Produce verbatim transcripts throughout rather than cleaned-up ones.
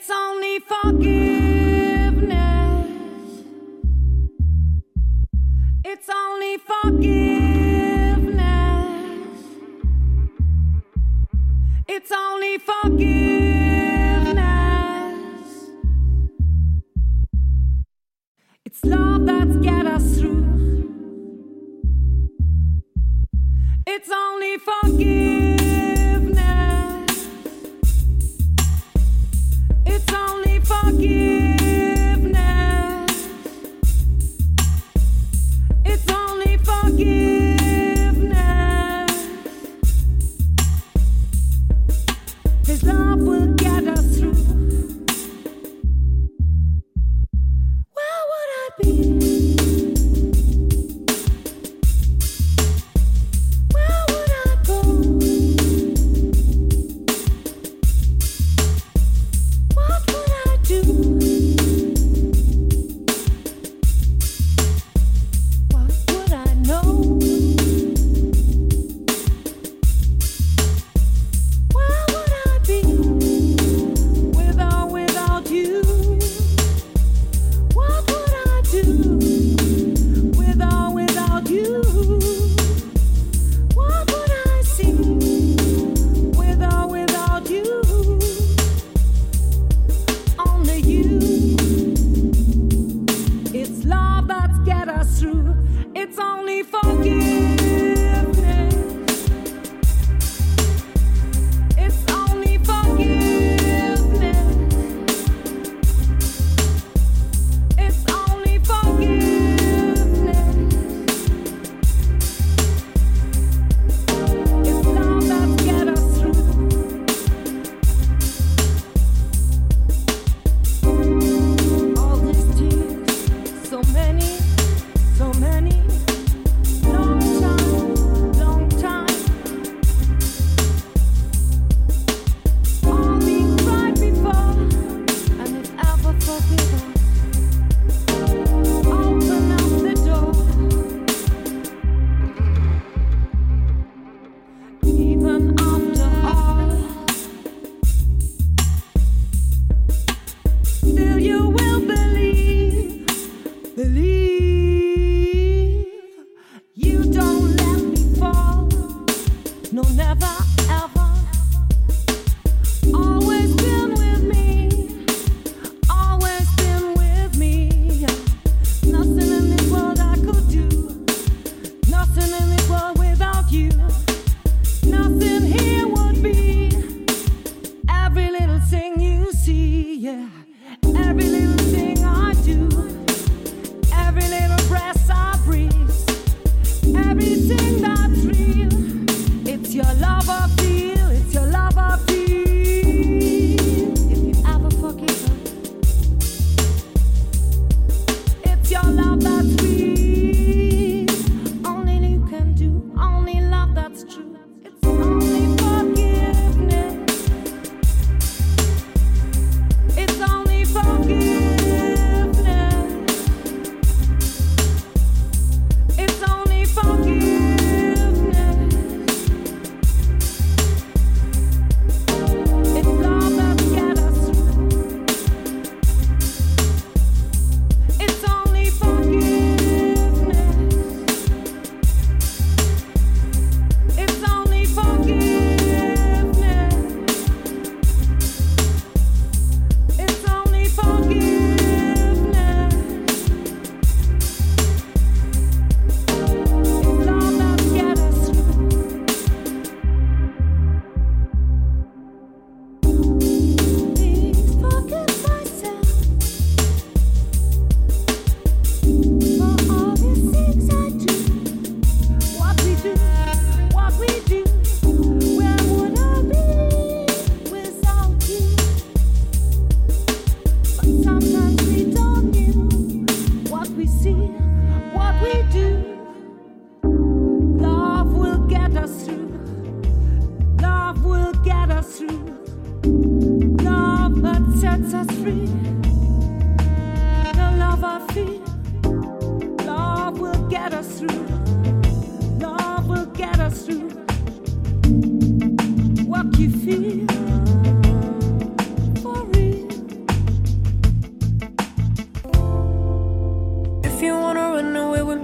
It's only forgiveness. It's only forgiveness. It's only forgiveness. It's love that's get us through. It's only forgiveness. It's only forgiveness. It's only forgiveness. His love will get us through. Where would I be? Where would I go? What would I do? What would I know? Where would I be with or without you? What would I do?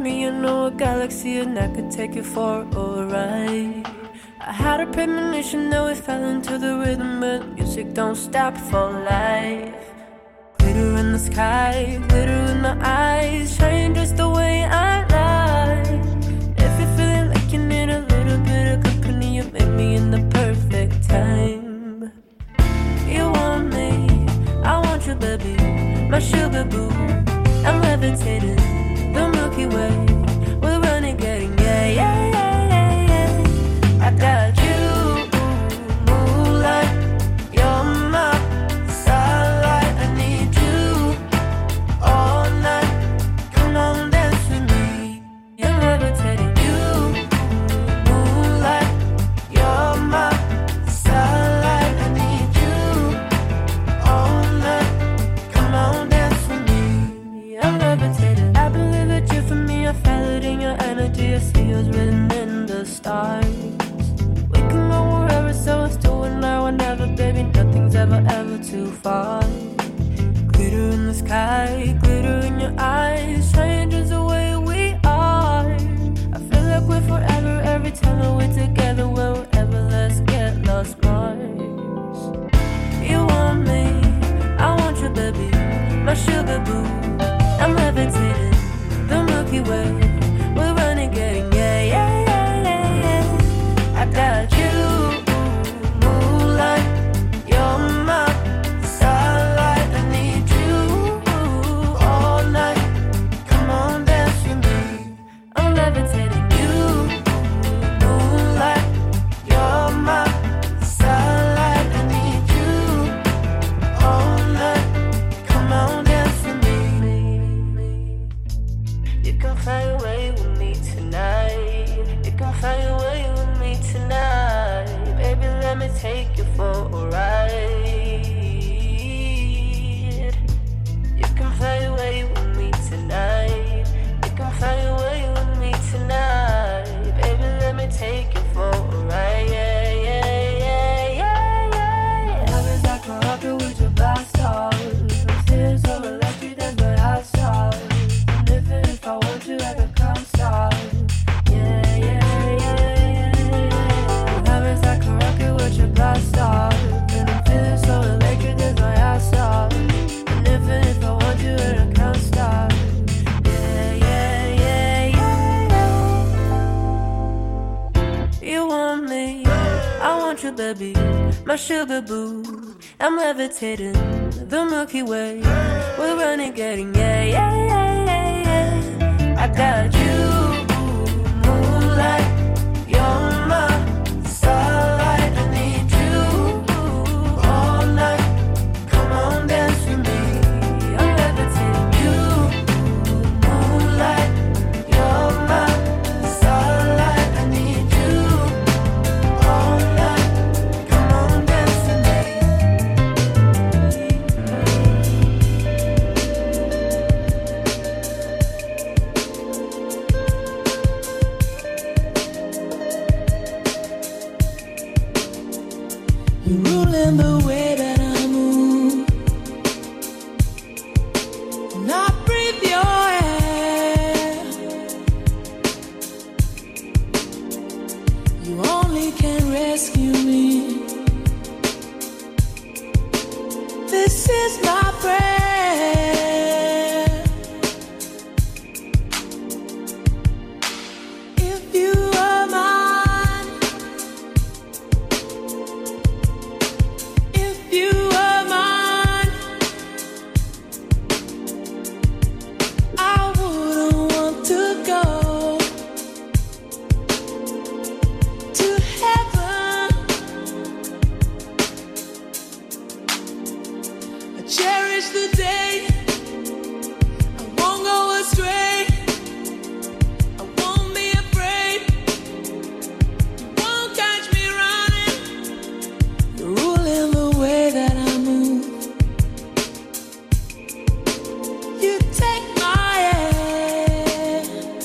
me, you know a galaxy and I could take you for a ride. I had a premonition that we fell into the rhythm, but music don't stop for life. Glitter in the sky, glitter in my eyes, shine just the way I like. If you're feeling like you need a little bit of company, you met me in the perfect time. You want me, I want you, baby, my sugar boo. I'm levitating, the Milky Way, we're running, getting, yeah, yeah, yeah, yeah, yeah. I got you, moonlight, you're my starlight. I need you all night, come on, dance with me. I'm levitating, you, moonlight, you're my starlight. I need you all night, come on, dance with me. I'm levitating, I believe that you're for me. I feel it in your energy, I see yours written in the stars. We can go wherever, so it's doing now or never, baby. Nothing's ever, ever too far. Glitter in the sky, glitter in your eyes, changes the way we are. I feel like we're forever every time that we're together. Wherever, let's get lost, Mars. You want me, I want you, baby, my sugar boo. I'm levitating, the Milky Way, we're running, getting, yeah, yeah, yeah, yeah, yeah. I got you, moonlight, you're my starlight. I need you all night, come on, dance with me. I'm levitating, you, moonlight, you're my starlight. I need you all night, come on, dance with me. You can fly away with me tonight. You can fly away with me tonight. Baby, let me take you for a ride. You can fly away with me tonight. You can fly away with me tonight. Baby, let me take you for a ride. Yeah, yeah, yeah, yeah, yeah. Love is like a rocket with your blast off. Tears of electric, that's what I saw. And if, if I want you, I can come stop. Yeah, yeah, yeah, yeah. Love is like a rocket with your blast off. And I'm feeling so electric, that's my ass off. And if, if I want you, I can't stop. Yeah, yeah, yeah, yeah, yeah. You want me, I want you, baby, my sugar boo. I'm levitating, the Milky Way, we're running, getting, yeah, yeah, yeah, yeah, yeah. I got you, moonlight, you're my starlight. I need you all night, come on, dance with me. I'm levitating, you, moonlight, you're my starlight. I need you all night, come on, dance with me. You're ruling the way that I move, and I breathe your air. You only can rescue me. This is my prayer. If you are mine, if you are mine, I wouldn't want to go to heaven. I cherish the day. I won't go astray. I won't be afraid. You won't catch me running. You're ruling the way that I move. You take my hand.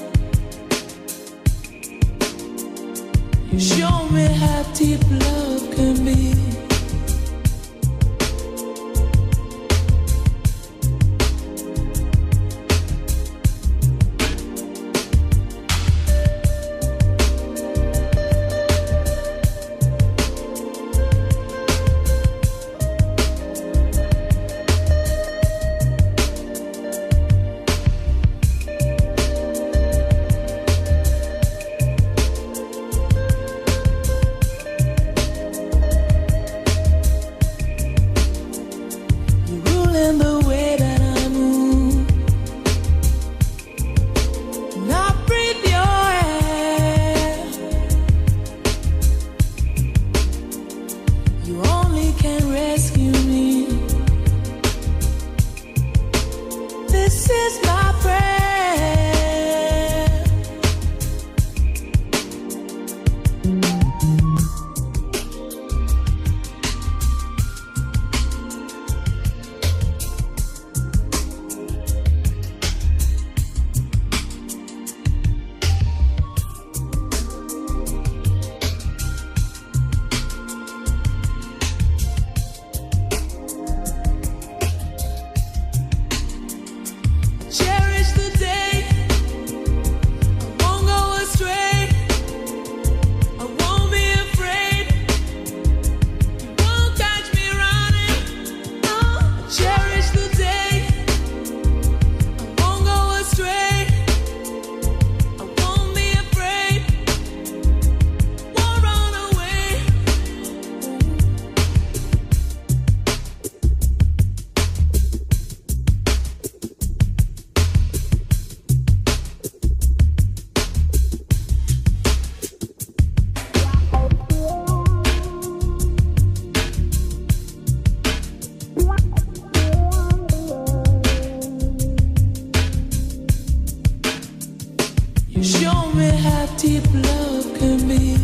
You show me how deep love can be. deep love can be.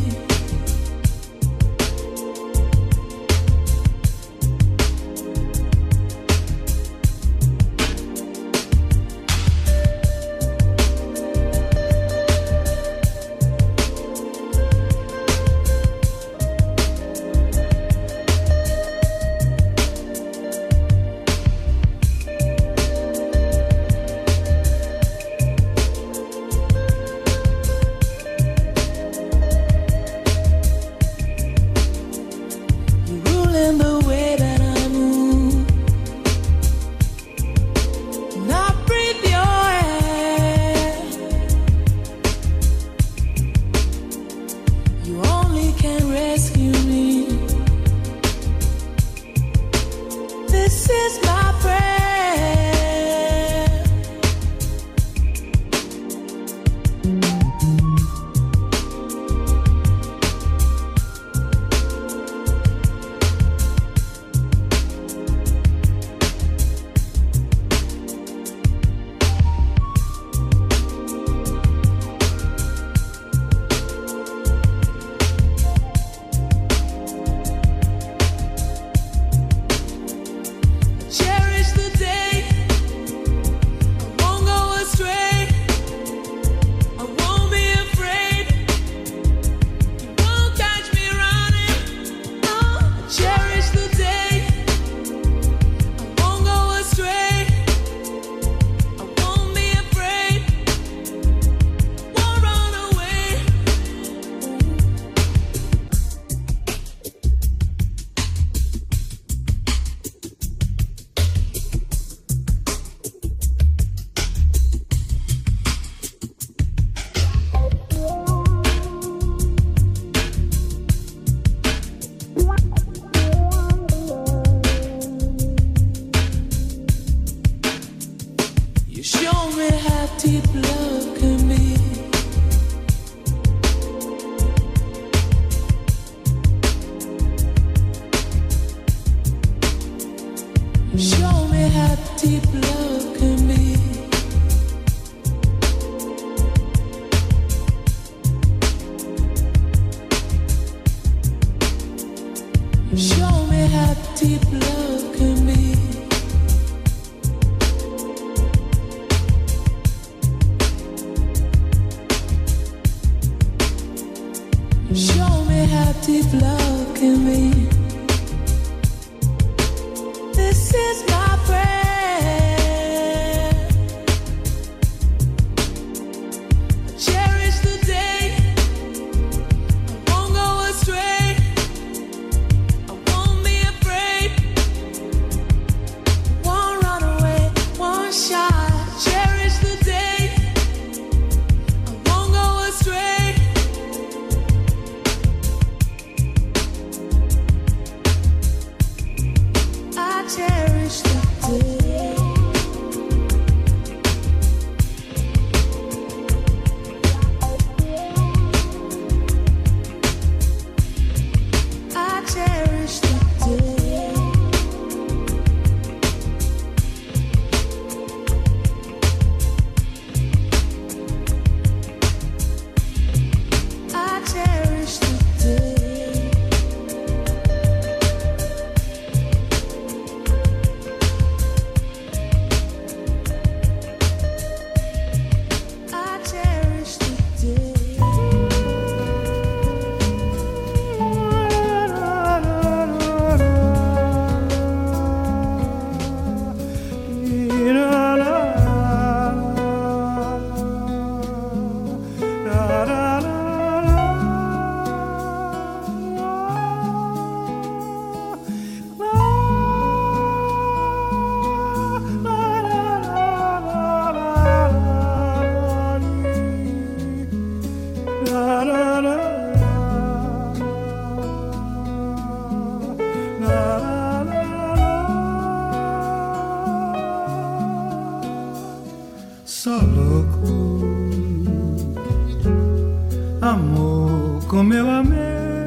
como eu amei.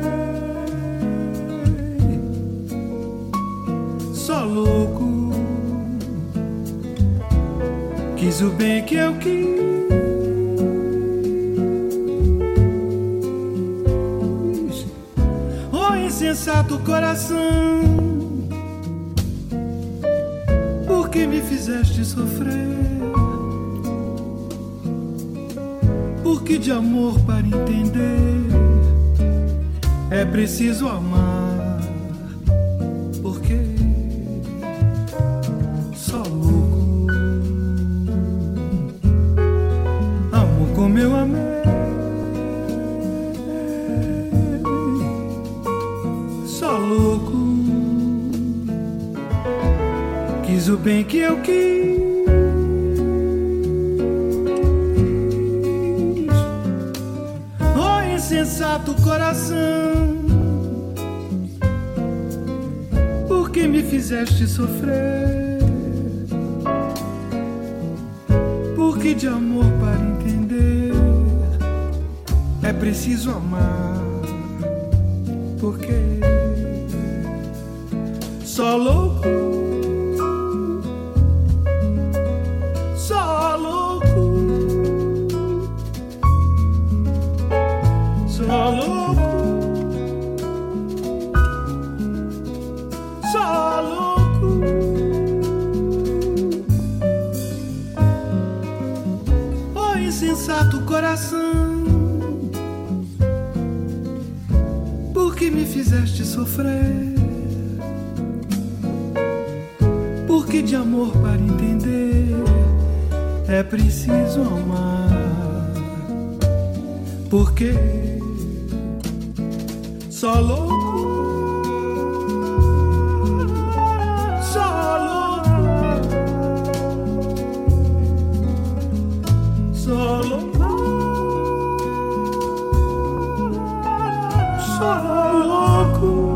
Só louco, quis o bem que eu quis. insensato coração, por que me fizeste sofrer? Por que de amor para entender é preciso amar? Porque só louco amo como eu amei. Só louco quis o bem que eu quis. Oh, insensato coração, por que me fizeste sofrer? Por que de amor para entender é preciso amar? Porque só louco, só louco, só louco, só louco. Oh, insensato coração, por que me fizeste sofrer? Por que de amor para entender é preciso amar? Porque só louco, só louco, só louco, só louco.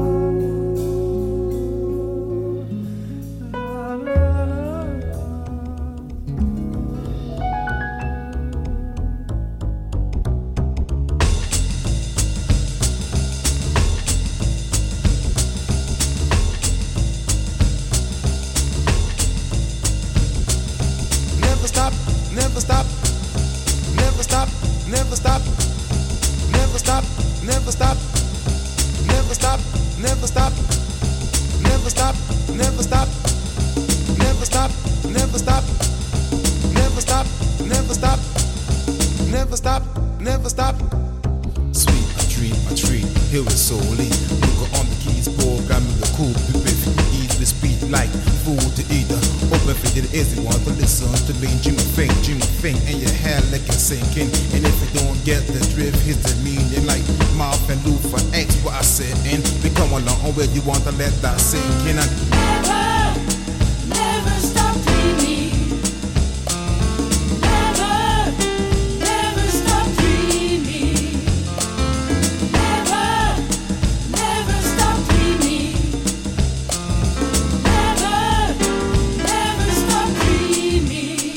Never stop, never stop, never stop, never stop, never stop, never stop, never stop, never stop, never stop, never stop, never stop, never stop, never stop, never stop, never stop. Sweet, I dream, I treat, here is solely. Look on the keys, program the cool, with ease, with speed like food to eat. Open for the easy one to listen to me, dream a thing, dream a thing, and your hair like it's sinking. And if you don't get the drift, here's the meaning like mouth and loop for X, what I said, and become along where you want to let that sink in. And Never, never stop dreaming. Never, never stop dreaming. Never, never stop dreaming. Never, never stop dreaming.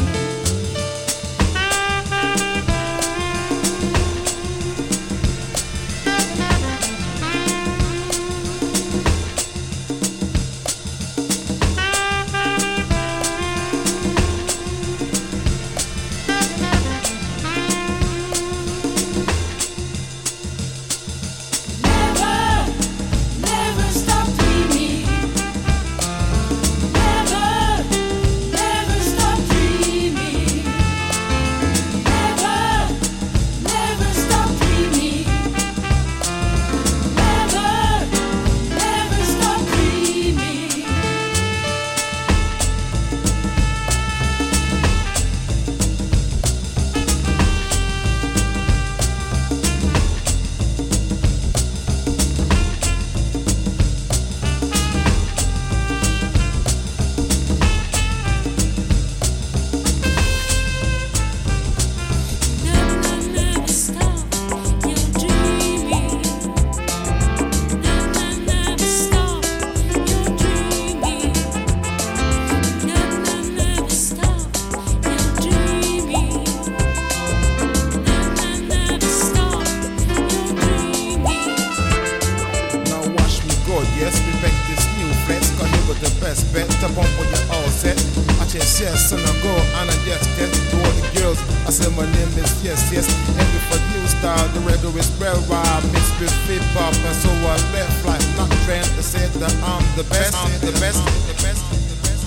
I said my name is yes, yes. And with a new style, the reggae is well wild, mixed with hip hop, and so I left life not trying to say that I'm the best, I'm the best, the best, the best.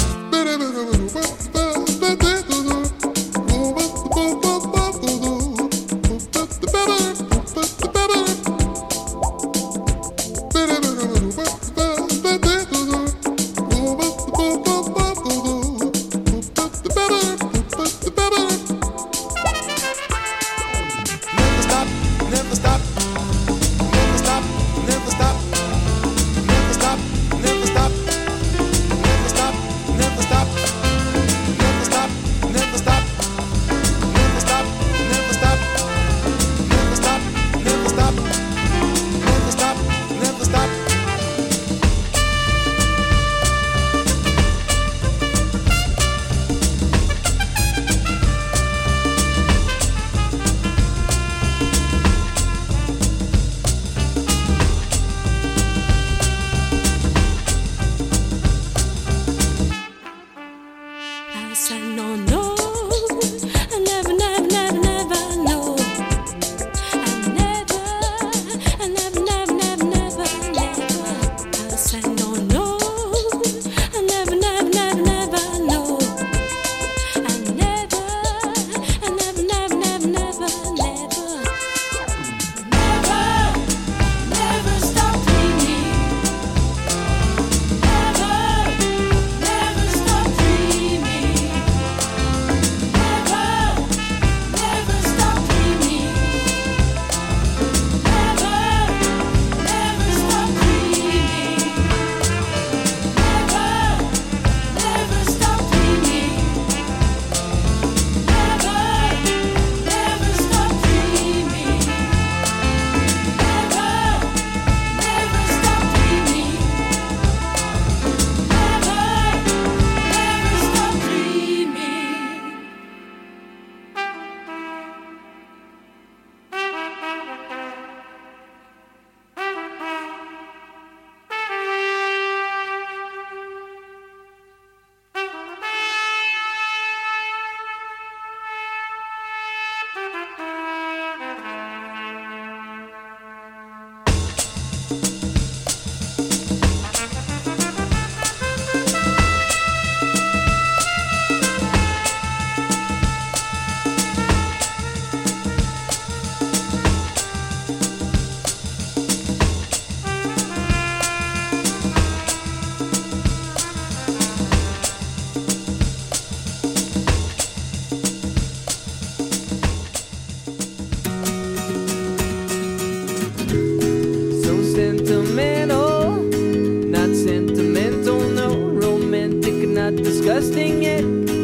Disgusting yet,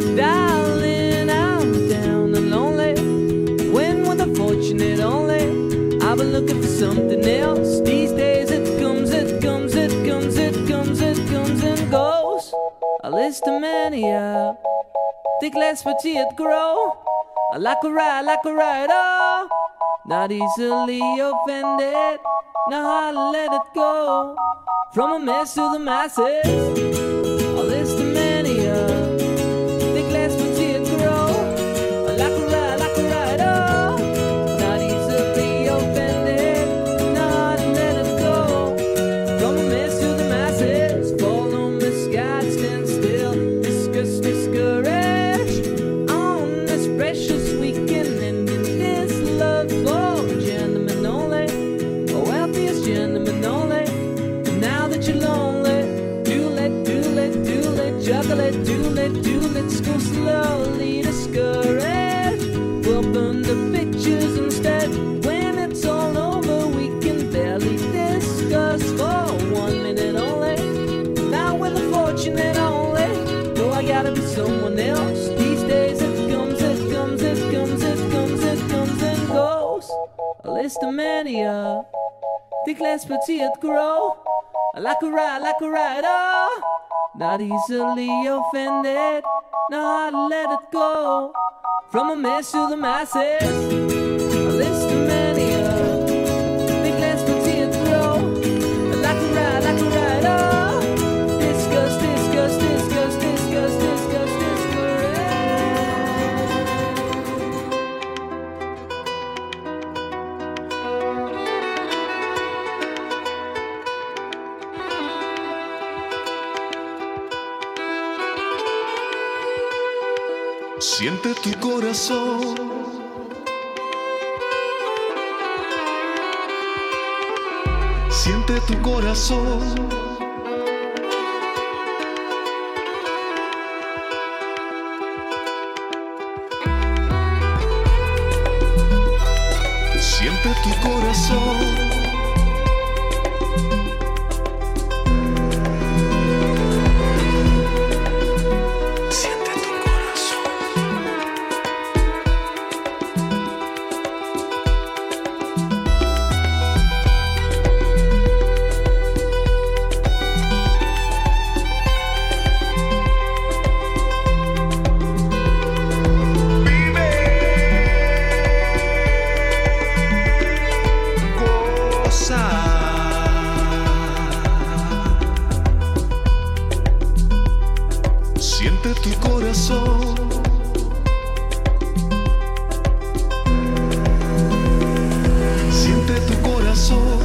darling, I'm down and lonely. When was I fortunate only? I've been looking for something else. These days it comes, it comes, it comes, it comes, it comes and goes. A list of mania, think less for it grow. I like a ride, like a ride, oh, not easily offended. Know how to let it go. From a mess to the masses. A list of mania, think less but see it grow. Like a ride, like a ride, oh, not easily offended. Not let it go. From a mess to the masses. Follow misguided, stand still. Discuss, discouraged. On this precious weekend, ending this love for gentlemen only. A wealthiest gentlemen only. And now that you're lonely, juggle it, do it, do let's go slowly, discouraged. We'll burn the pictures instead. When it's all over, we can barely discuss for one minute only. Now we're the fortunate only. No, I gotta be someone else. These days it comes, it comes, it comes, it comes, it comes and goes. A list of mania, think less but see it grow. Like a ride, like a ride, oh, not easily offended, know how to let it go. From a mess to the masses, a list of mania, think less but see it grow. Like a ride, like a ride, oh, discuss, discuss, discuss, discuss, discuss, discuss, Siente tu corazón. Siente tu corazón. Siente tu corazón. Siente tu corazón. Siente tu corazón.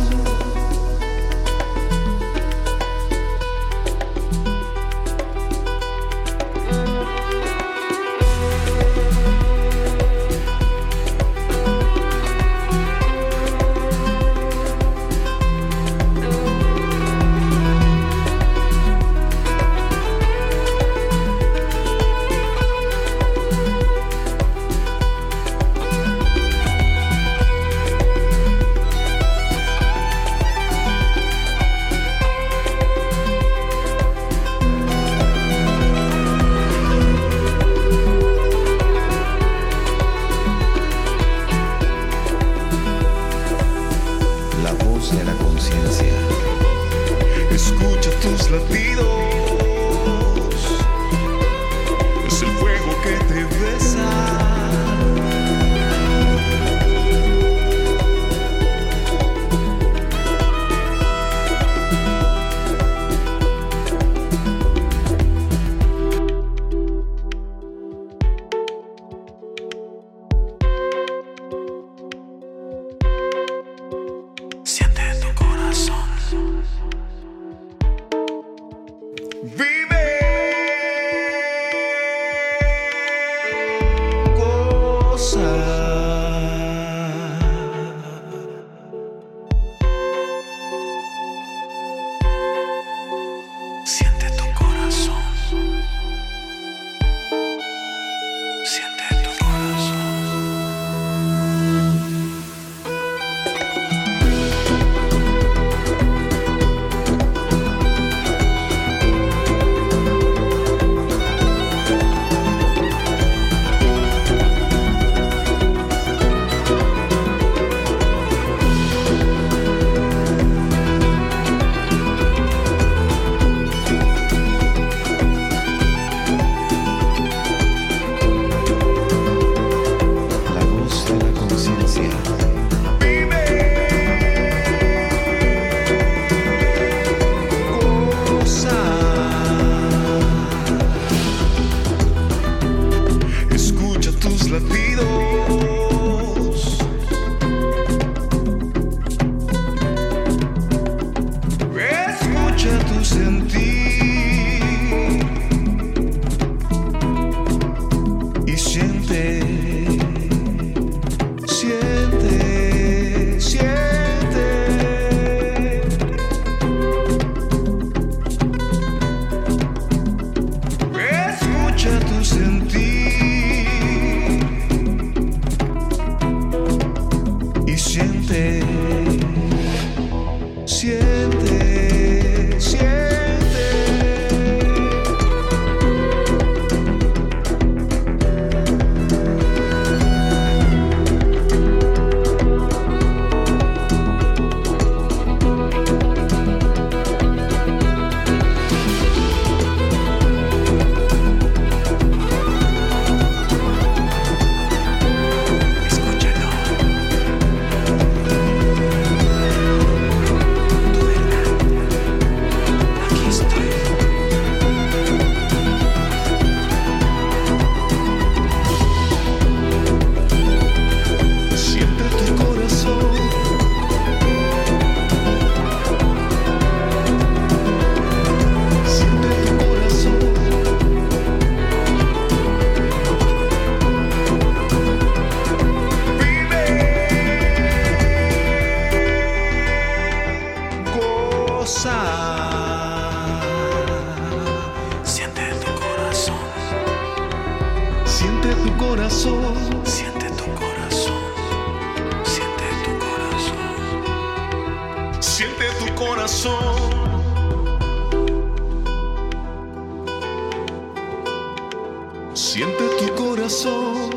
De la conciencia. Escucha tus latidos. Es el fuego que te besa. Vive, goza. Siente tu corazón. Siente tu corazón. corazón. Siente tu corazón.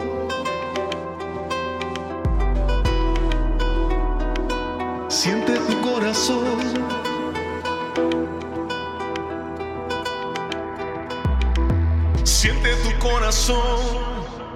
Siente tu corazón. Siente tu corazón.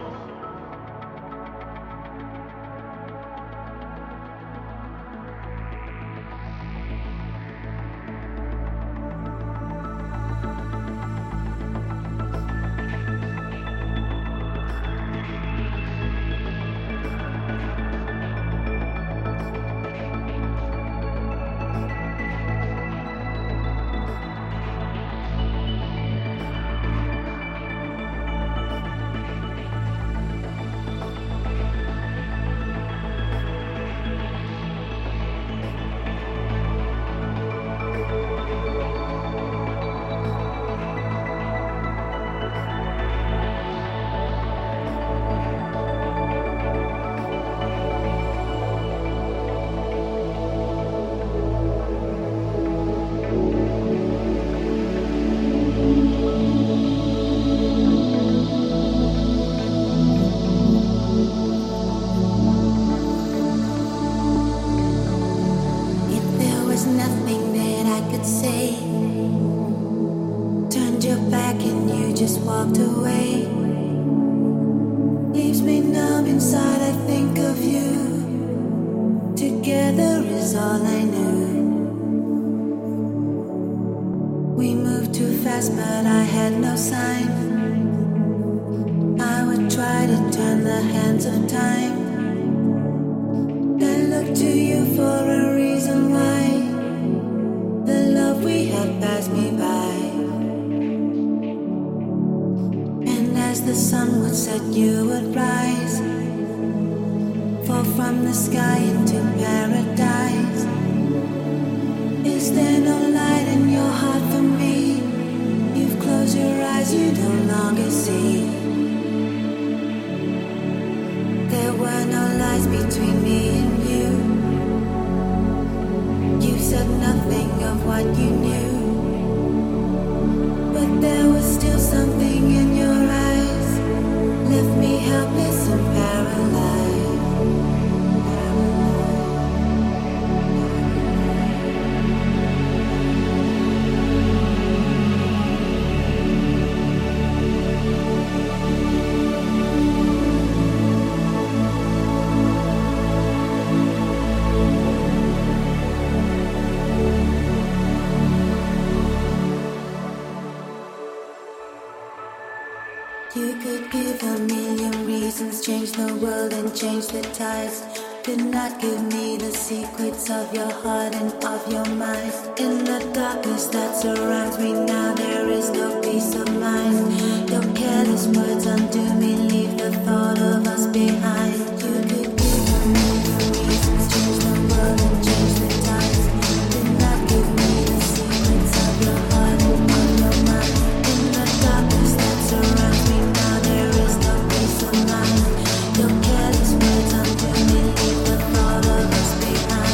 Of your heart and of your mind. In the darkness that surrounds me now, there is no peace of mind. Your careless words undo me, leave the thought of us behind. You could give a million reasons, change the world and change the tides. Did not give me the secrets of your heart and of your mind. In the darkness that surrounds me now, there is no peace of mind. Your careless words undo me, leave the thought of us behind.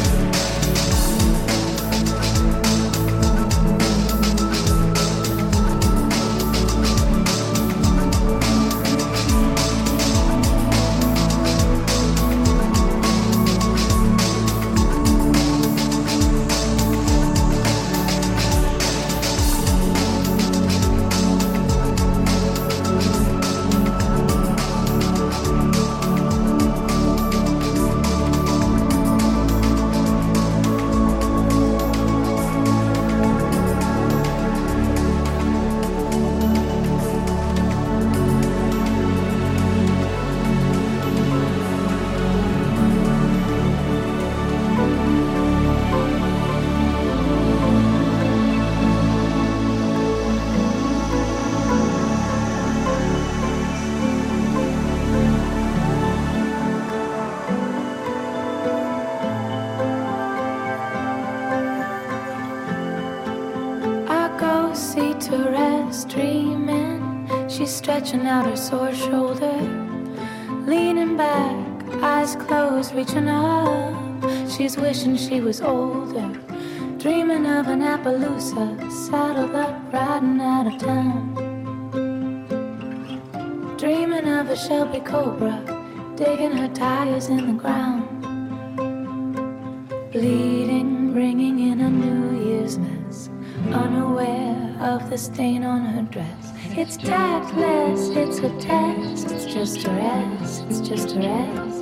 Stretching out her sore shoulder, leaning back, eyes closed, reaching up. She's wishing she was older, Dreaming of an Appaloosa, saddled up, riding out of town. Dreaming of a Shelby Cobra, digging her tires in the ground. Bleeding, bringing in a New Year's mess, unaware of the stain on her dress. It's tactless, it's a test, it's just a rest, it's just a rest.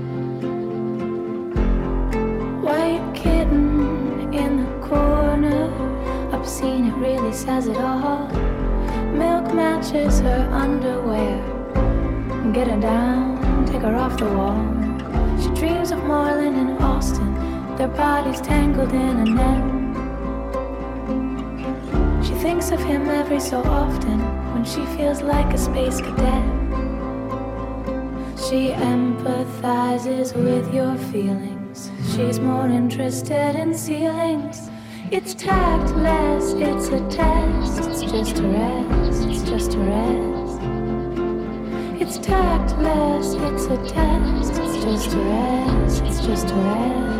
White kitten in the corner, obscene, it really says it all. Milk matches her underwear, get her down, take her off the wall. She dreams of Moreland and Austin, their bodies tangled in a net. She thinks of him every so often when she feels like a space cadet. She empathizes with your feelings, she's more interested in ceilings. It's tactless, it's a test, it's just a rest, it's just a rest. It's tactless, it's a test, it's just a rest, it's just a rest.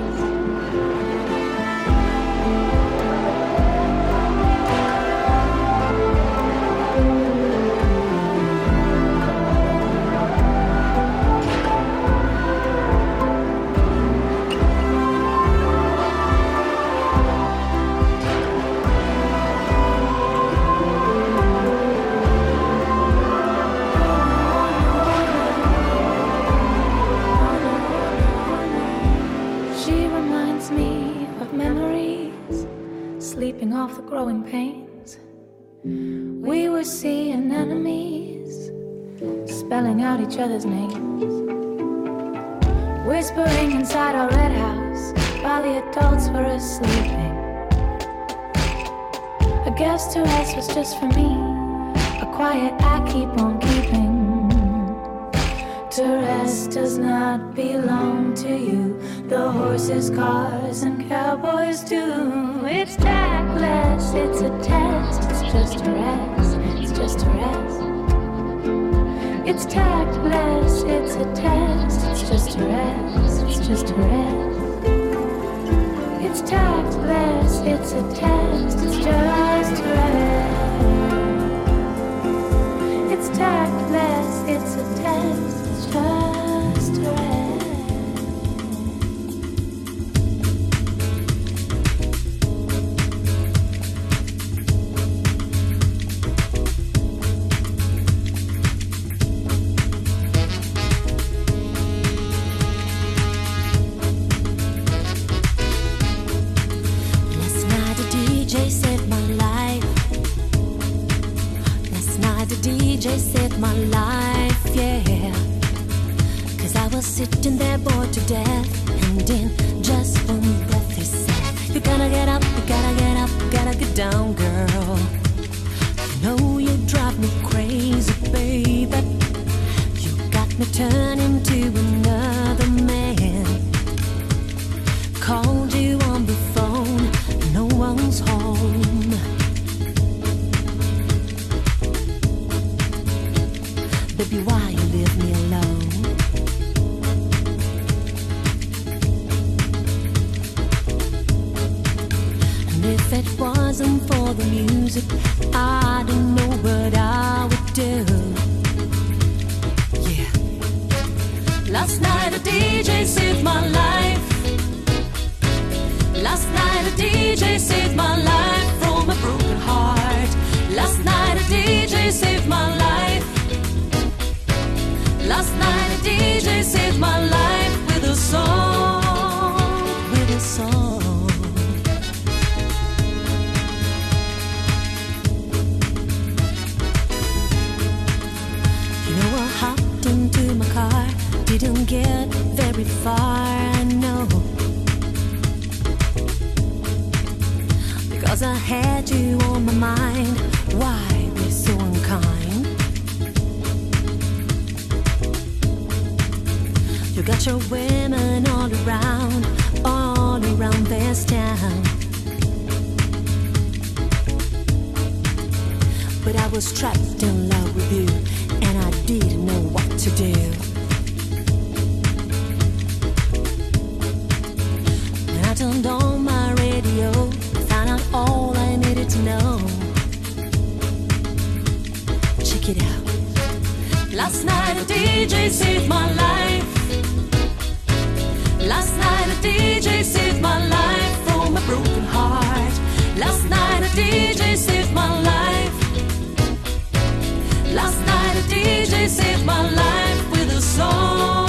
Sleeping off the growing pains. We were seeing enemies, spelling out each other's names. Whispering inside our red house while the adults were asleep. A guest to rest was just for me, a quiet I keep on keeping. To rest does not belong to you. The horses, cars, and cowboys do. It's tactless, it's a test, it's just a rest, it's just a rest. It's tactless, it's a test, it's just a rest, it's just a rest. It's tactless, it's a test, it's just a rest. It's tactless, it's a test, it's just a rest. Sitting there bored to death, and in just one breath he said, you gotta get up, you gotta get up, you gotta get down, girl. You know you drive me crazy, baby. You got me turning to another man. Called you on the phone, no one's home. Baby, why you leave me alone? If it wasn't for the music, I don't know what I would do. Yeah. Last night a D J saved my life. Last night a D J saved my life from a broken heart. Last night a D J saved my life. Last night a D J saved my life with a song, with a song. Into my car, didn't get very far, I know, because I had you on my mind. Why be so unkind? You got your women all around, all around this town, but I was trapped in love with you, and I didn't know what to do. And I turned on my radio, D J saved my life. Last night a D J saved my life from a broken heart. Last night a D J saved my life. Last night a D J saved my life with a song.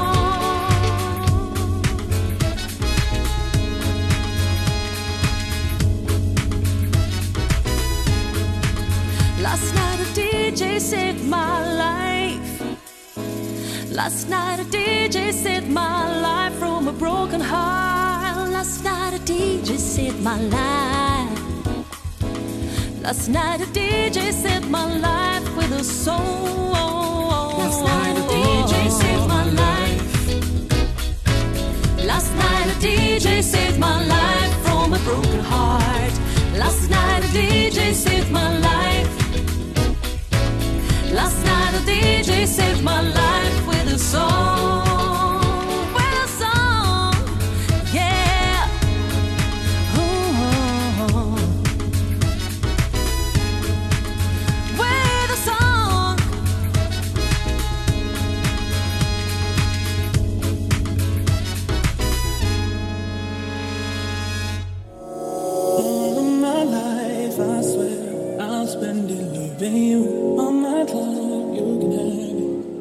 Last night a D J saved my life. Last night a D J saved my life from a broken heart. Last night a D J saved my life. Last night a D J saved my life with a song. Last night a D J saved my life. Last night a D J saved my life from a broken heart. Last night a D J saved my life. Last night a D J saved my life with a song, with a song, yeah. Oh, with a song. All of my life, I swear, I'll spend it loving you. All my time, you can have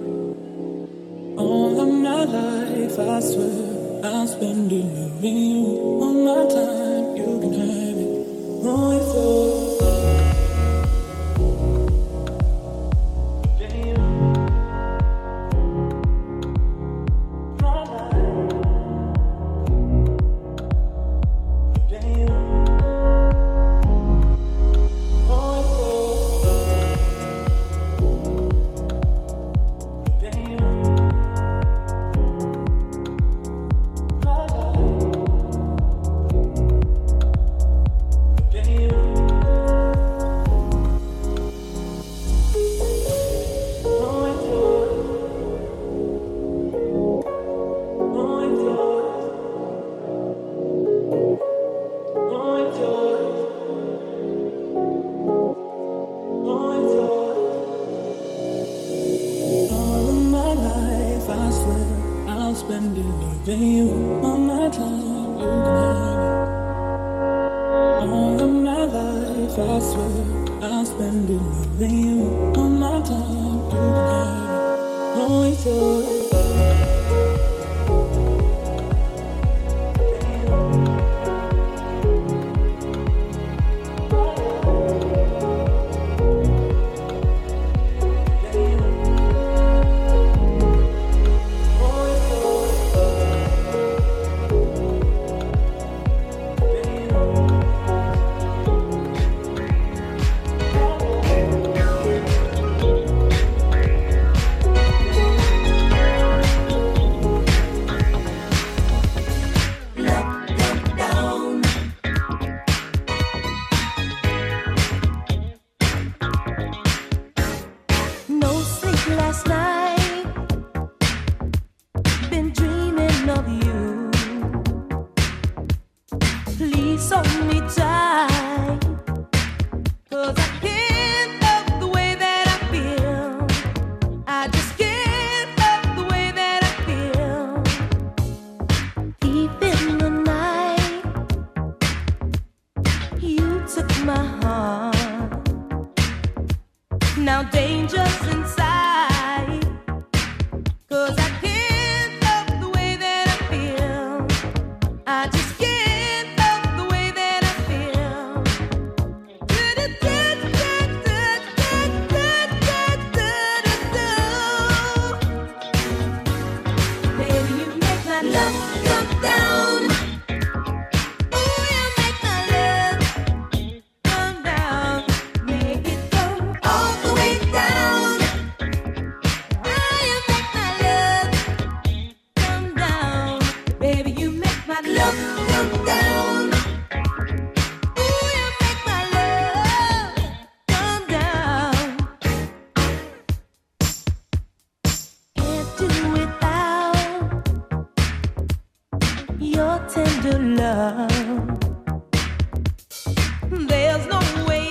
it. All of my life, I swear, I'll spend it loving you. All my time, you can have it. Oh, it's all.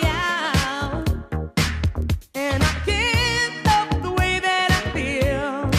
And I can't stop the way that I feel.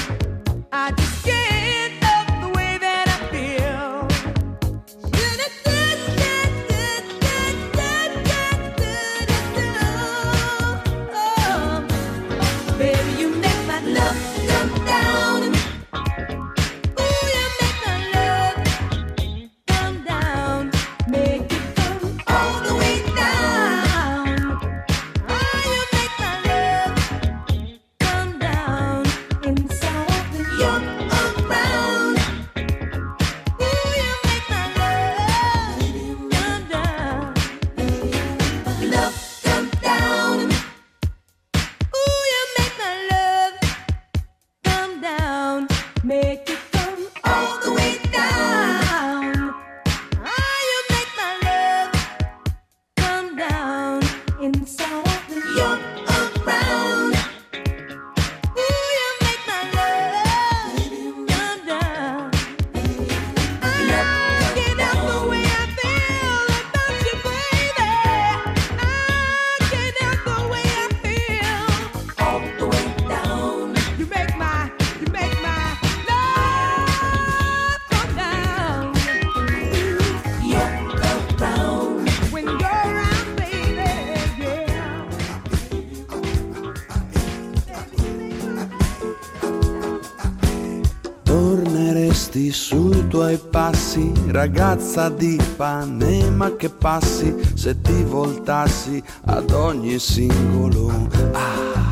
resti sui tuoi passi, ragazza di Ipanema che passi, se ti voltassi ad ogni singolo. Ah.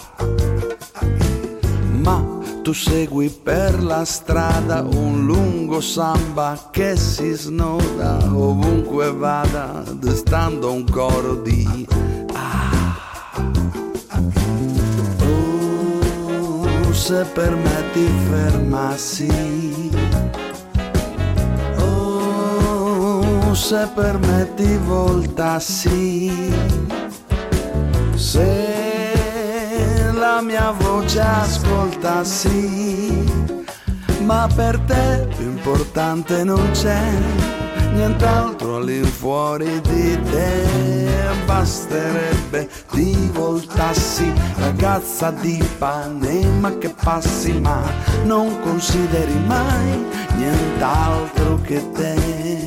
Ma tu segui per la strada un lungo samba che si snoda ovunque vada, destando un coro di ah. Oh, se per me ti fermassi, oh, se per me ti voltassi, se la mia voce ascoltassi, ma per te più importante non c'è, nient'altro all'infuori di te. Basterebbe ti voltassi, ragazza di Ipanema che passi, ma non consideri mai nient'altro che te.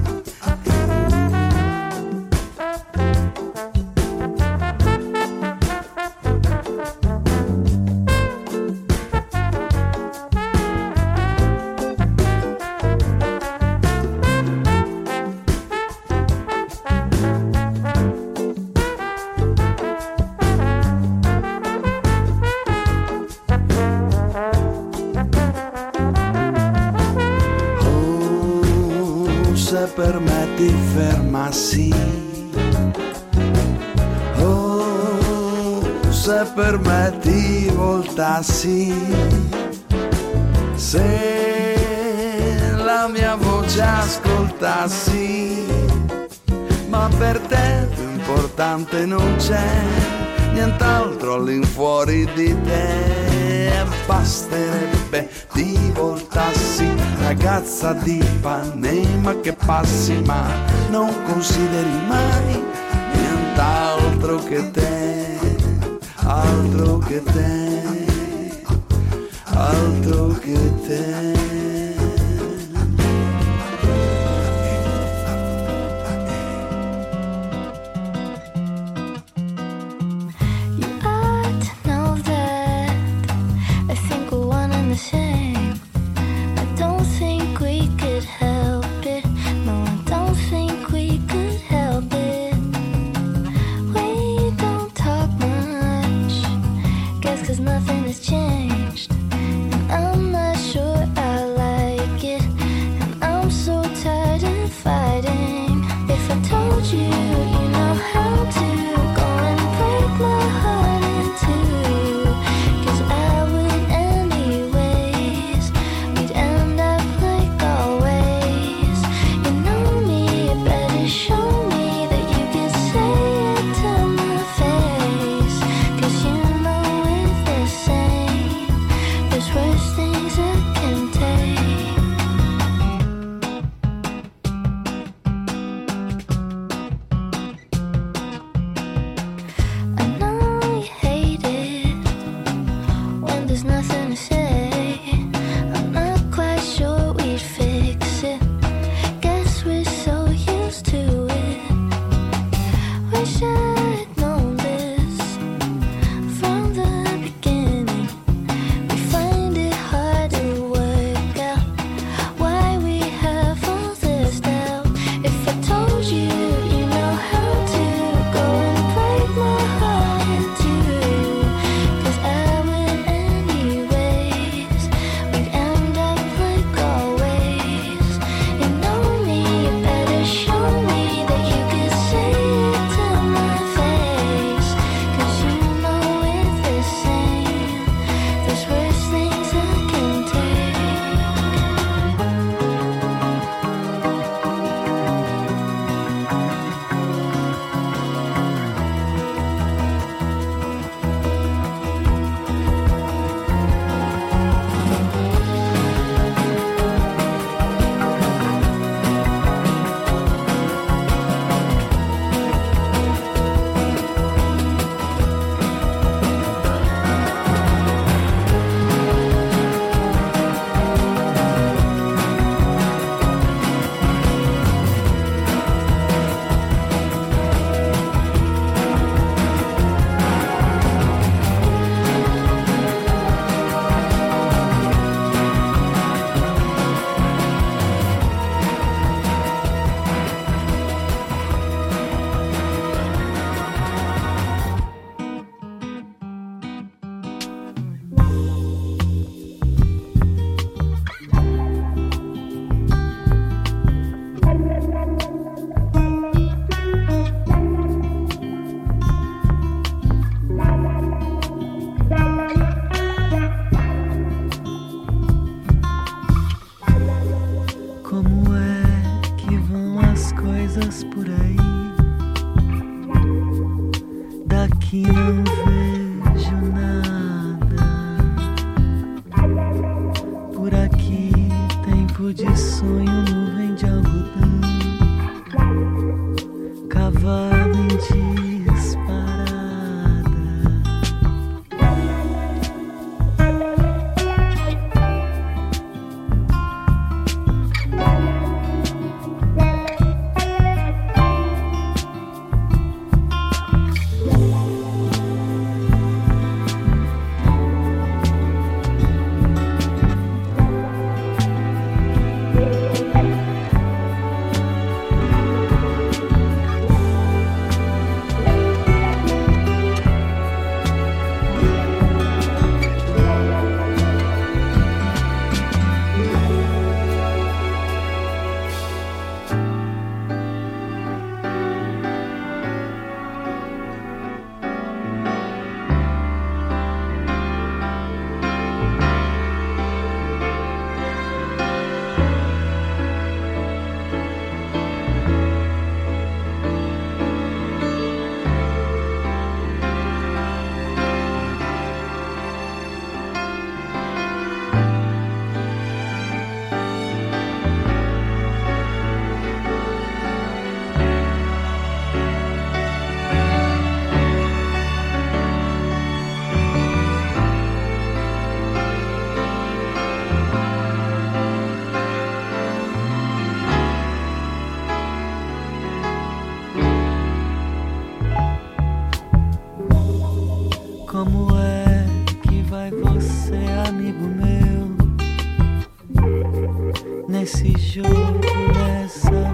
Per me ti fermassi, oh, se per me ti voltassi, se la mia voce ascoltassi, ma per te più importante non c'è, nient'altro all'infuori di te. Basterebbe ti voltassi, ragazza di Ipanema che passi, ma non consideri mai nient'altro che te, altro che te, altro che te. Nothing has changed, and I'm not sure I Corpo de sonho, nuvem de algodão, cavalo em disparada. Como é que vai você, amigo meu, nesse jogo, nessa